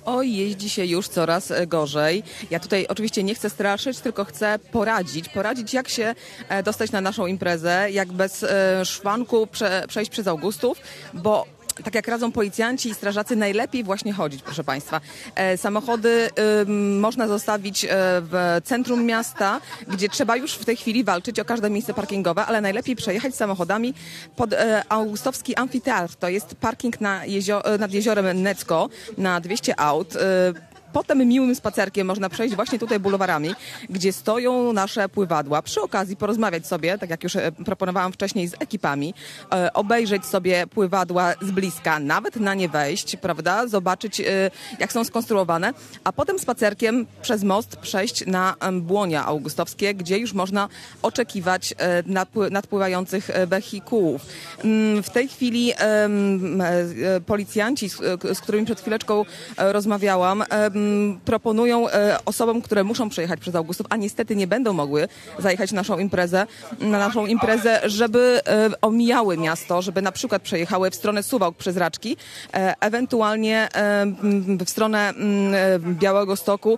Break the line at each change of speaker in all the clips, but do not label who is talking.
Oj, jeździ się już coraz gorzej. Ja tutaj oczywiście nie chcę straszyć, tylko chcę poradzić jak się dostać na naszą imprezę, jak bez szwanku przejść przez Augustów, bo tak jak radzą policjanci i strażacy, najlepiej właśnie chodzić, proszę Państwa. Samochody można zostawić w centrum miasta, gdzie trzeba już w tej chwili walczyć o każde miejsce parkingowe, ale najlepiej przejechać samochodami pod Augustowski Amfiteatr. To jest parking nad jeziorem Necko na 200 aut. Potem miłym spacerkiem można przejść właśnie tutaj bulwarami, gdzie stoją nasze pływadła. Przy okazji porozmawiać sobie, tak jak już proponowałam wcześniej, z ekipami, obejrzeć sobie pływadła z bliska, nawet na nie wejść, prawda, zobaczyć jak są skonstruowane, a potem spacerkiem przez most przejść na Błonia Augustowskie, gdzie już można oczekiwać nadpływających wehikułów. W tej chwili policjanci, z którymi przed chwileczką rozmawiałam, proponują osobom, które muszą przejechać przez Augustów, a niestety nie będą mogły zajechać na naszą imprezę, żeby omijały miasto, żeby na przykład przejechały w stronę Suwałk przez Raczki, ewentualnie w stronę Białegostoku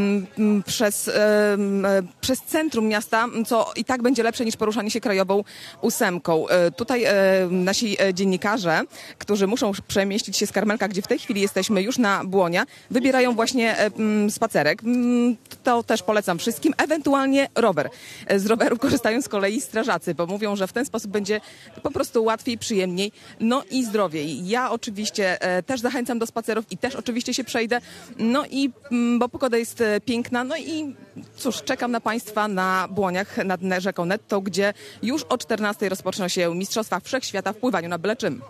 przez centrum miasta, co i tak będzie lepsze niż poruszanie się krajową 8. Tutaj nasi dziennikarze, którzy muszą przemieścić się z Karmelka, gdzie w tej chwili jesteśmy już na Błonia, wybierają właśnie spacerek. To też polecam wszystkim. Ewentualnie rower. Z roweru korzystają z kolei strażacy, bo mówią, że w ten sposób będzie po prostu łatwiej, przyjemniej, no i zdrowiej. Ja oczywiście też zachęcam do spacerów i też oczywiście się przejdę. No i bo pogoda jest piękna. No i cóż, czekam na Państwa na Błoniach nad rzeką Netto, gdzie już o 14:00 rozpoczną się Mistrzostwa Wszechświata w pływaniu na byle czym.